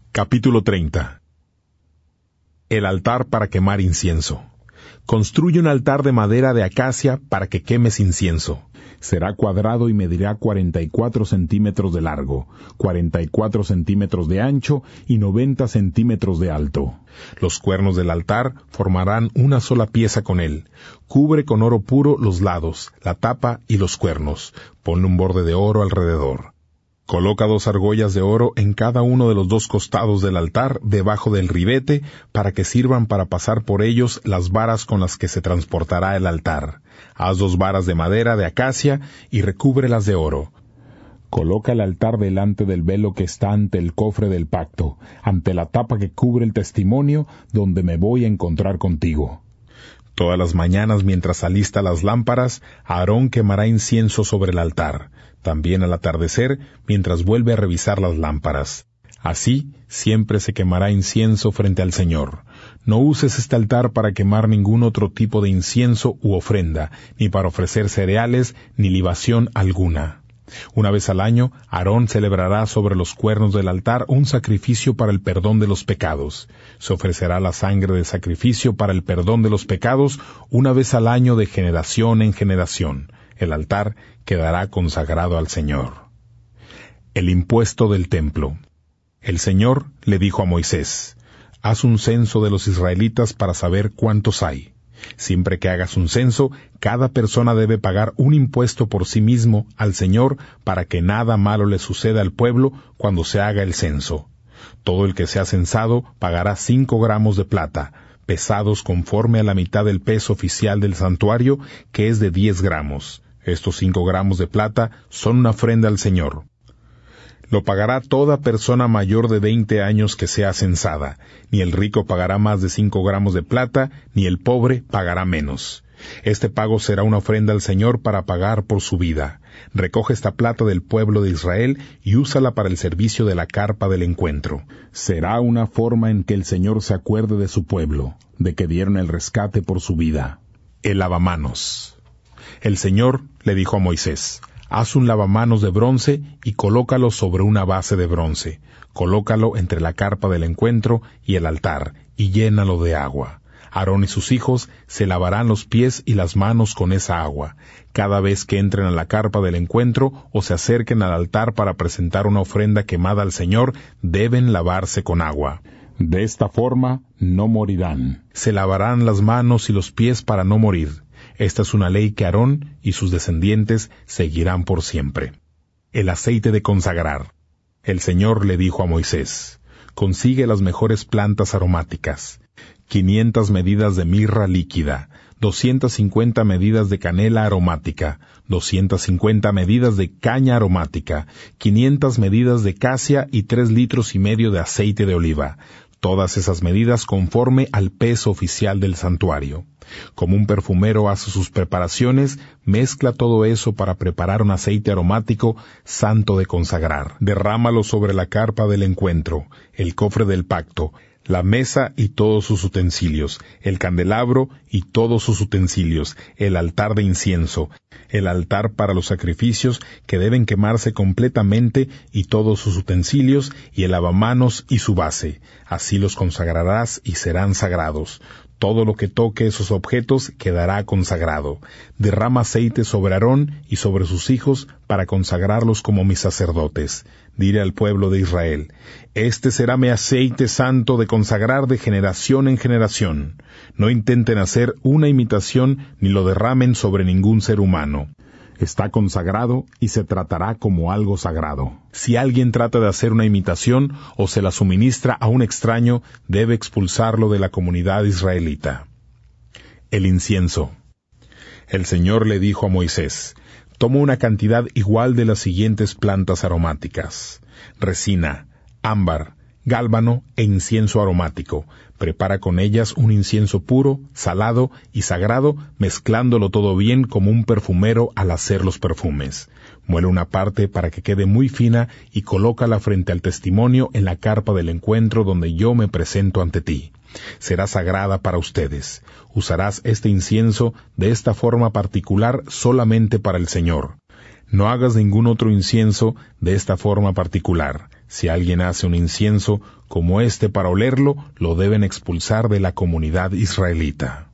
Capítulo 30. El altar para quemar incienso. Construye un altar de madera de acacia para que quemes incienso. Será cuadrado y medirá 44 centímetros de largo, 44 centímetros de ancho y 90 centímetros de alto. Los cuernos del altar formarán una sola pieza con él. Cubre con oro puro los lados, la tapa y los cuernos. Ponle un borde de oro alrededor. Coloca 2 argollas de oro en cada uno de los 2 costados del altar, debajo del ribete, para que sirvan para pasar por ellos las varas con las que se transportará el altar. Haz 2 varas de madera de acacia y recúbrelas de oro. Coloca el altar delante del velo que está ante el cofre del pacto, ante la tapa que cubre el testimonio, donde me voy a encontrar contigo. Todas las mañanas, mientras alista las lámparas, Aarón quemará incienso sobre el altar. También al atardecer, mientras vuelve a revisar las lámparas. Así, siempre se quemará incienso frente al Señor. No uses este altar para quemar ningún otro tipo de incienso u ofrenda, ni para ofrecer cereales, ni libación alguna. Una vez al año, Aarón celebrará sobre los cuernos del altar un sacrificio para el perdón de los pecados. Se ofrecerá la sangre de sacrificio para el perdón de los pecados una vez al año de generación en generación. El altar quedará consagrado al Señor. El impuesto del templo. El Señor le dijo a Moisés: haz un censo de los israelitas para saber cuántos hay. Siempre que hagas un censo, cada persona debe pagar un impuesto por sí mismo al Señor para que nada malo le suceda al pueblo cuando se haga el censo. Todo el que sea censado pagará 5 gramos de plata, pesados conforme a la mitad del peso oficial del santuario, que es de 10 gramos. Estos 5 gramos de plata son una ofrenda al Señor. Lo pagará toda persona mayor de 20 años que sea censada. Ni el rico pagará más de 5 gramos de plata, ni el pobre pagará menos. Este pago será una ofrenda al Señor para pagar por su vida. Recoge esta plata del pueblo de Israel y úsala para el servicio de la carpa del encuentro. Será una forma en que el Señor se acuerde de su pueblo, de que dieron el rescate por su vida. El lavamanos. El Señor le dijo a Moisés: haz un lavamanos de bronce y colócalo sobre una base de bronce. Colócalo entre la carpa del encuentro y el altar, y llénalo de agua. Aarón y sus hijos se lavarán los pies y las manos con esa agua. Cada vez que entren a la carpa del encuentro o se acerquen al altar para presentar una ofrenda quemada al Señor, deben lavarse con agua. De esta forma no morirán. Se lavarán las manos y los pies para no morir. Esta es una ley que Aarón y sus descendientes seguirán por siempre. El aceite de consagrar. El Señor le dijo a Moisés: consigue las mejores plantas aromáticas, 500 medidas de mirra líquida, 250 medidas de canela aromática, 250 medidas de caña aromática, 500 medidas de casia y 3,5 litros de aceite de oliva. Todas esas medidas conforme al peso oficial del santuario. Como un perfumero hace sus preparaciones, mezcla todo eso para preparar un aceite aromático santo de consagrar. Derrámalo sobre la carpa del encuentro, el cofre del pacto, la mesa y todos sus utensilios, el candelabro y todos sus utensilios, el altar de incienso, el altar para los sacrificios que deben quemarse completamente y todos sus utensilios, y el lavamanos y su base. Así los consagrarás y serán sagrados. Todo lo que toque esos objetos quedará consagrado. Derrama aceite sobre Aarón y sobre sus hijos para consagrarlos como mis sacerdotes. Diré al pueblo de Israel: este será mi aceite santo de consagrar de generación en generación. No intenten hacer una imitación ni lo derramen sobre ningún ser humano. Está consagrado y se tratará como algo sagrado. Si alguien trata de hacer una imitación o se la suministra a un extraño, debe expulsarlo de la comunidad israelita. El incienso. El Señor le dijo a Moisés: toma una cantidad igual de las siguientes plantas aromáticas: resina, ámbar, gálbano e incienso aromático. Prepara con ellas un incienso puro, salado y sagrado, mezclándolo todo bien como un perfumero al hacer los perfumes. Muele una parte para que quede muy fina y colócala frente al testimonio en la carpa del encuentro donde yo me presento ante ti. Será sagrada para ustedes. Usarás este incienso de esta forma particular solamente para el Señor. No hagas ningún otro incienso de esta forma particular. Si alguien hace un incienso como este para olerlo, lo deben expulsar de la comunidad israelita.